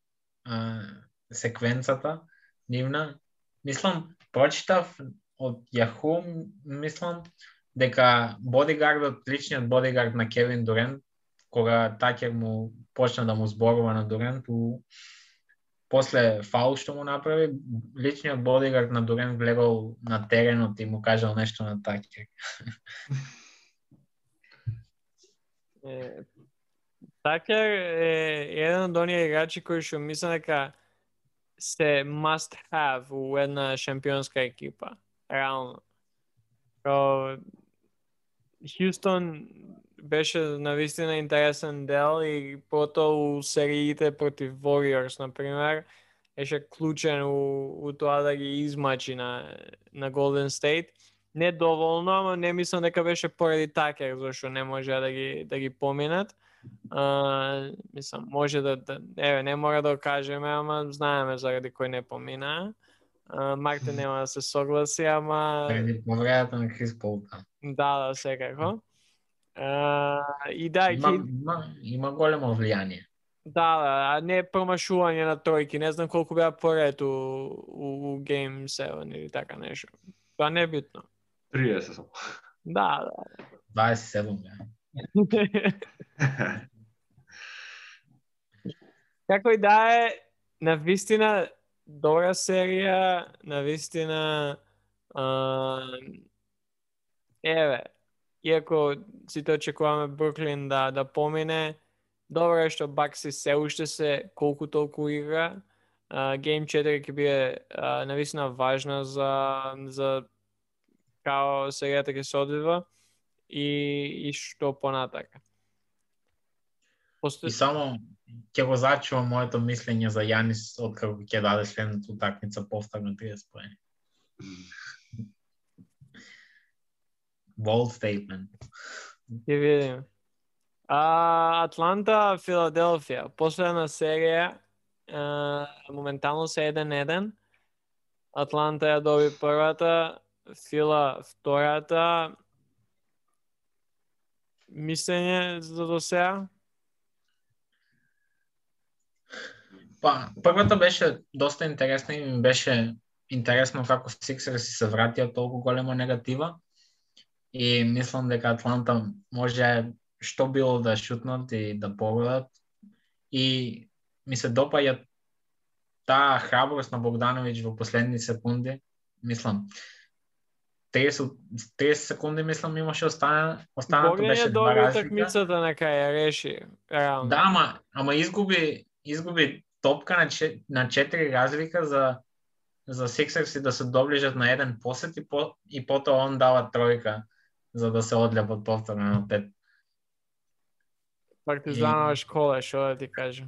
секвенцата нивна. Мислам, прочитав од Yahoo, мислам, дека личниот бодигард на Кевин Дурент, кога Такер му почна да му зборува на Дурент, после фаул што му направи, личниот бодигард на Дурент гледал на теренот и му кажал нешто на Такер. Такер е еден од оние играчи кои што мислам дека се must have у една шампионска екипа. Реално. Као Хјустон беше навистина интересен дел и потоа у сериите против Warriors, например, беше клучен у тоа да ги измачи на Golden State. Не доволно, ама не мислам дека беше поради Такер, зашто не може да ги поминат. Мислам, може еве, не мора да го кажеме, ама знаеме заради кој не помина. Марте нема да се согласи, ама... Преди повредата на Крис Пол. Да, секако. И да, има големо влијание. Да, не промашување на тројки, не знам колку беа поред у Game 7 или така нешто. Тоа не е битно. 30 само. Да. 27 беа. Како и да е, навистина добра серија, навистина еве, иако сите очекуваме Бруклин да помине, добро е што Бакси се уште се колку толку игра. Game 4 ќе биде навистина важна за као серијата ќе се одвива и што понатака. И само ќе го зачувам моето мислење за Јанис откако ќе даде следната утакмица повторно 30 поени. Bold statement. Ќе видиме. Атланта, Филаделфија. Последна серија, моментално се 1-1. Атланта ја доби првата, Фила втората. Мислење за до сега? Па, првата беше доста интересна и ми беше интересно како Сиксерси се вратија толку голема негатива. И мислам дека Атланта може што било да шутнат и да погодат. И ми се допаѓа таа храброст на Богдановиќ во последни секунди. Мислам, 30 секунди мислам имаше останато беше два разлика. Утакмицата на кај реши. Реално. Да, ама изгуби топка на 4 разлика за Сиксерси да се доближат на еден посет и потоа он дава тројка за да се одљапат повторно на 5. Партизанова школа, што да ти кажам.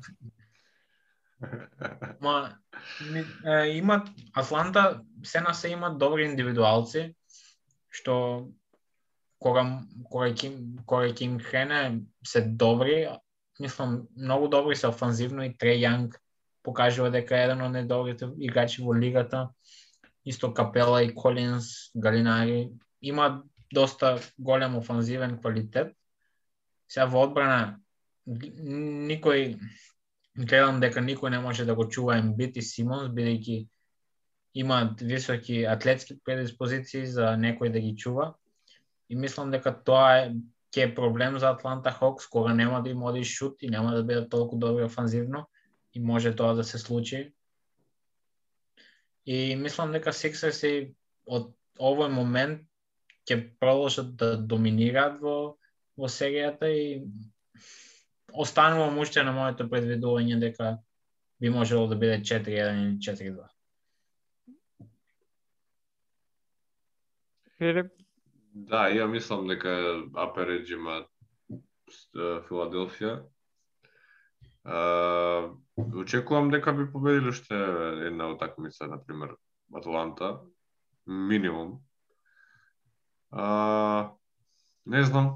Имат Атланта се имат добри индивидуалци, што кога ќе им хрене се добри, мислам многу добри се офанзивно и Треј Јанг покажува дека е еден од најдобрите играчи во лигата. Исто Капела и Колинс, Галинари имаат доста голем офанзивен квалитет. Сега во одбрана гледам дека никој не може да го чува Ембит и Симонс, бидејќи имаат високи атлетски предиспозиции за некој да ги чува. И мислам дека тоа ќе е проблем за Атланта Хокс, кога нема да им оди шут и нема да бидат толку добри офанзивно и може тоа да се случи. И мислам дека Сиксерси од овој момент ќе продолжат да доминираат во серијата и останувам уште на моето предвидување дека би можело да биде 4-1 или 4-2. Филип? Да, ја мислам дека Апередж има Филаделфија. Очекувам дека би победили уште една утакмица, например, Атланта. Минимум. Не знам.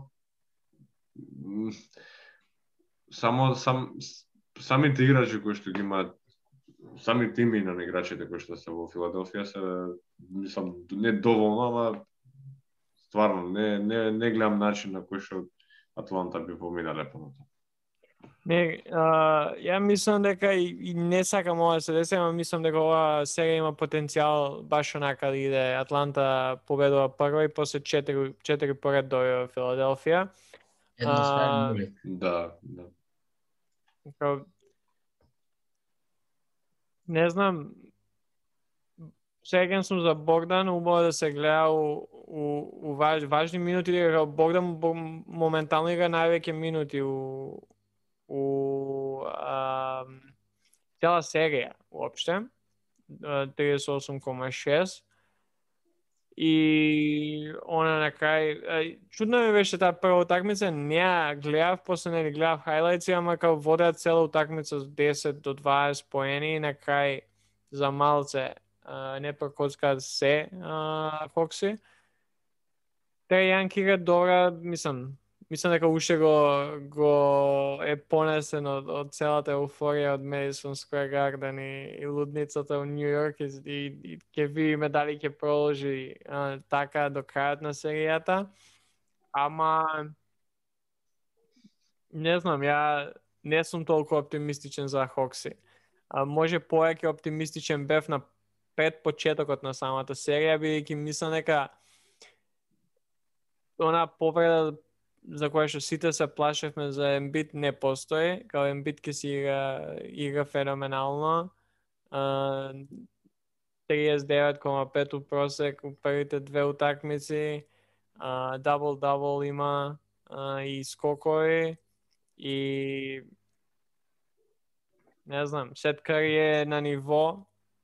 Самите играчи кои што ги имаат, самите имена на играчите кои што се во Филаделфија се, мислам, не доволно, ама стварно не гледам начин на кој што Атланта би поминале понатаму. Не, ја мислам дека и не сакам ова да се деси, ама мислам дека ова сега има потенцијал баш онака да иде. Атланта победува прва и после 4 поред до Филаделфија. Едносмерно боли. Да. Не знам, сеќавам сум за Богдан, убаво да се гледа у важни минути, дека Богдан моментално игра највеќе минути u цела серија уопште, 38,6. И она на крај, чудно ми беше таа прва утакмица, не ја гледав, после не гледав хайлајци, ама као водеа цела утакмица с 10 до 20 поени и на крај за малце не прокоцкаат се Хокси. Трај Јанг игра добра, мислам дека уште го е понесен од целата еуфорија од Madison Square Garden и лудницата во Нью Йорк и ќе видиме дали ќе продолжи така до крајот на серијата. Ама не знам, ја не сум толку оптимистичен за Хокси. Може повеќе оптимистичен бев на пред почетокот на самата серија, бидејќи мислам дека она повреда за која што сите се плашевме за Ембит не постои, као Ембит ќе си игра феноменално. 39,5 у просек у првите две утакмици, дабл има и скокови и не знам, Сет Кари е на ниво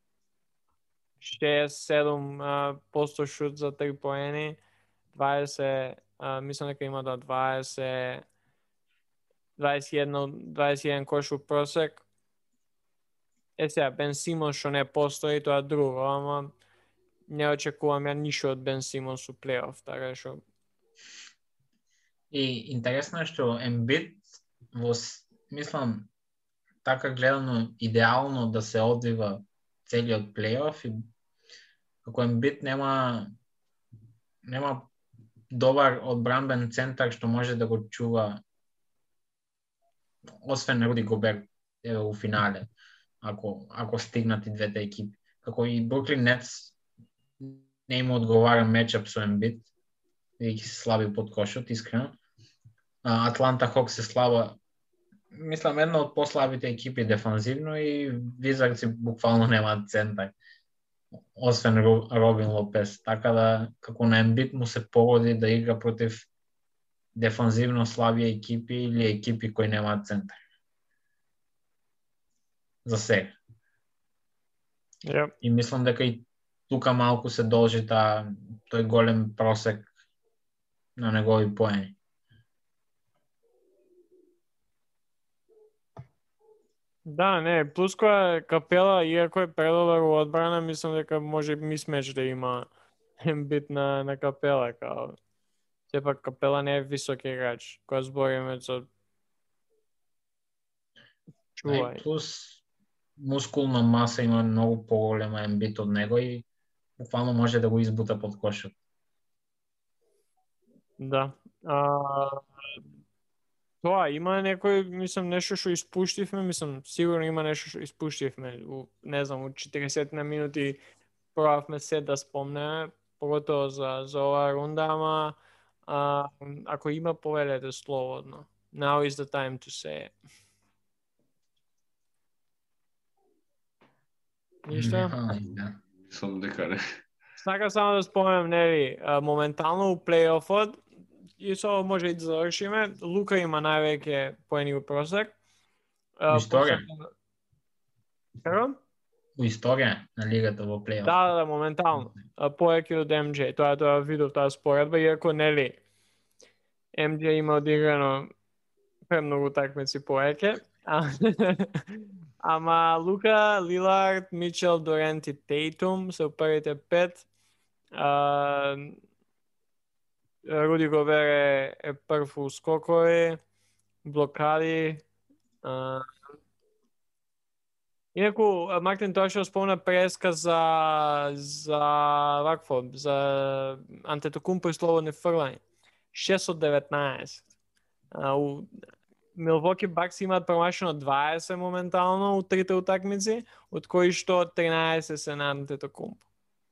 6-7% шут за 3 поени, 20 мислам дека има до 21 кош у просек. Сега, Бен Симонс што не постои, тоа друго, ама не очекувам ја ништо од Бен Симонс у плейоф, така што... И интересно е што Ембит мислам, така гледано идеално да се одвива целиот плейоф и како Ембит нема добар одбранбен центар што може да го чува освен Руди Гобер у финале, ако стигнат и двете екипи. Како и Бруклин Нетс не им одговара мечап со Ембит, бидејќи се слаби под кошот, искрено. Атланта Хокс се слаба, мислам, една од послабите екипи дефанзивно и Визардси буквално немаат центар, освен Робин Лопес, така да како на Ембит му се погоди да игра против дефанзивно слаби екипи или екипи кои немаат центар. За сега. Yep. И мислам дека и тука малку се должи тој голем просек на негови поени. Да, не, плюс која Капела, иако е предобар во одбрана, мислам дека може мисмеч да има Ембит на Капела, као сепак Капела не е висок играч, која збориме за чувај. Плюс мускулна маса има многу поголема Ембит од него и буквално може да го избута под кошот. Да. Тоа, има некој, мислам, нешто што испуштивме, мислам, сигурно има нешто што испуштивме, не знам, у 40 на минути пробавме се да спомнеме, поготово за оваа рунда, ама ако има, повелете слободно. Now is the time to say it. Ништо? Мислам дека не. Сака само да спомнем, нели, моментално у плейофот, и со може и да завршиме, Лука има највеќе поени у просек. У историја? Како? У историја на лигата во плейоф. Да, моментално. Повеќе од MJ, тоа видов таа споредба, иако нели MJ има одиграно премногу такмици повеќе. Ама Лука, Лилард, Мичел, Дорент и Тейтум се у првите 5. Руди Гобер е прв у скокови, блокади. Инаку, Мартин тоа што спомна преска за Антетокумпо и слободни фрлања. 6 од 19. Милвоки Бакс имаат промашено 20 моментално у трите утакмици, од кои што 13 се на Антетокумпо.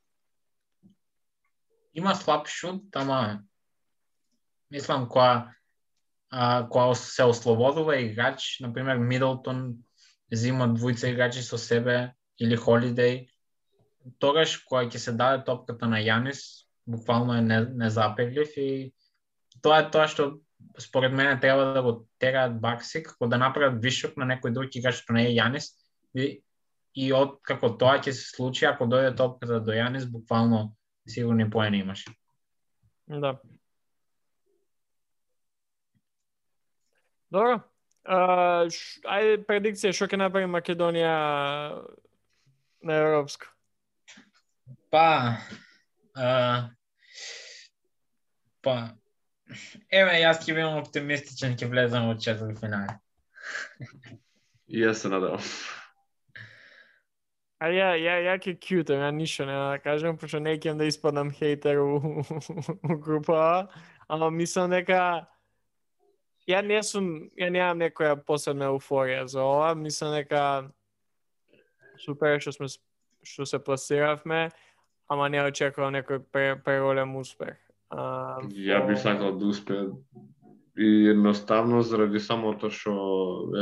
Има слаб шут, ама мислам која се ослободува играч, например Мидлтон зима двојца играчи со себе или Холидей, тогаш кога ќе се даде топката на Јанис, буквално е незапеглив и тоа е тоа што според мен трябва да го тераат Бакси, како да направят вишок на некој друг играч што не е Јанис и од како тоа ќе се случи ако дојде топката до Јанис, буквално сигурни поени имаш. Да. Добро. Ајде предикција што ќе направи Македонија на европско. Па еве јас ќе бидам оптимистичен, ќе влезам во четвртфинале. И јас се надевам. А ја ќе кјутам, ја ништо нема да кажам, пошто не ќе да испадам хейтер у група, ама мислам дека ја немам некоја посебна еуфорија за ова, мислам дека супер што се пласиравме, ама не очекувам некој преголем успех. Ја би сакал да успее и едноставно заради самото што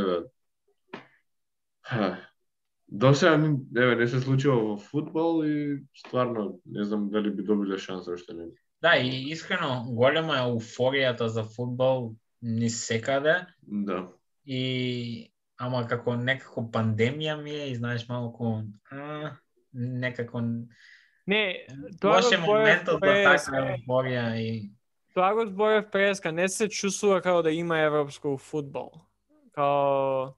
до сега не се случило во фудбал и стварно не знам дали би добиле шанса уште не. Да, и искрено голема е еуфоријата за фудбал ни секаде. Да. И ама како некако пандемија ми е и знаеш малку некако не, тоа лоше моментот за така еуфорија и тоа го зборев преска, не се чувствува како да има европско фудбал. Као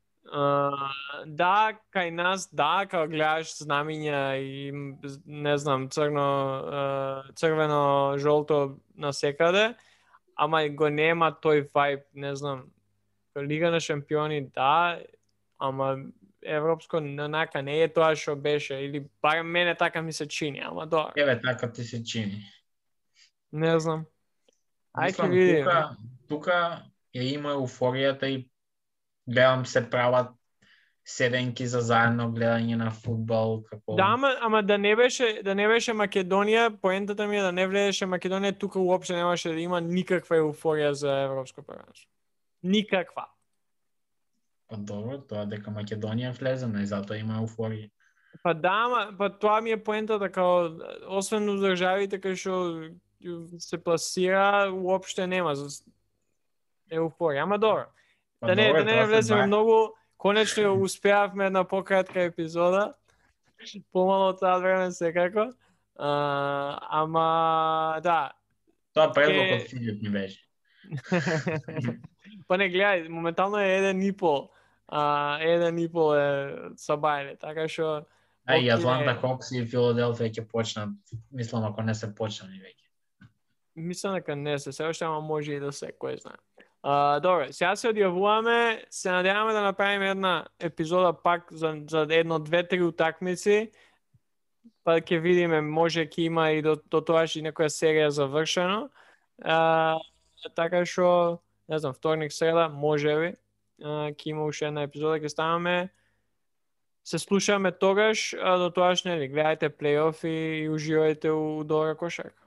да, кај нас, да, као гледаш знамиња и не знам, црвено, жолто насекаде, ама го нема тој вајб, не знам. Лига на шампиони, да, ама европско нака не е тоа што беше, или барем мене така ми се чини, ама добро. Еве така ти се чини. Не знам. Ај ќе Мислам, видим. тука ја има еуфоријата и гледам се прават седенки за заедно гледање на фудбал, како Да, ама да не беше Македонија, поентата ми е да не влезеше Македонија, тука уопште немаше да има никаква еуфорија за европско првенство. Никаква. Па добро, тоа дека Македонија влезена и затоа има еуфорија. Па да, па тоа ми е поентата, као освен у државите кај што се пласира, уопште нема еуфорија. Ама добро. Па Да добро, не влеземе многу, конечно ја успеавме една пократка епизода. Помало од тоа време секако. Ама да. Тоа предлог од Филип ми беше. Па не гледај, моментално е 1,5. 1,5 е сабајле, така што И Атланта Хокс и Филаделфија ќе почнат, мислам ако не се почнани веќе. Мислам дека не се уште, ама може и да се, кој знае. Добре, сега се одјавуваме, се надеваме да направиме една епизода пак за 1, 2, 3 утакмици, па ќе видиме, може ќе има и до тоа и некоја серија завршено. Така што, не знам, вторник, среда, можеби, ќе има уште една епизода, ќе ставаме. Се слушаме тогаш, до тоаш, нели, гледајте плейоф и уживајте у добра кошарка.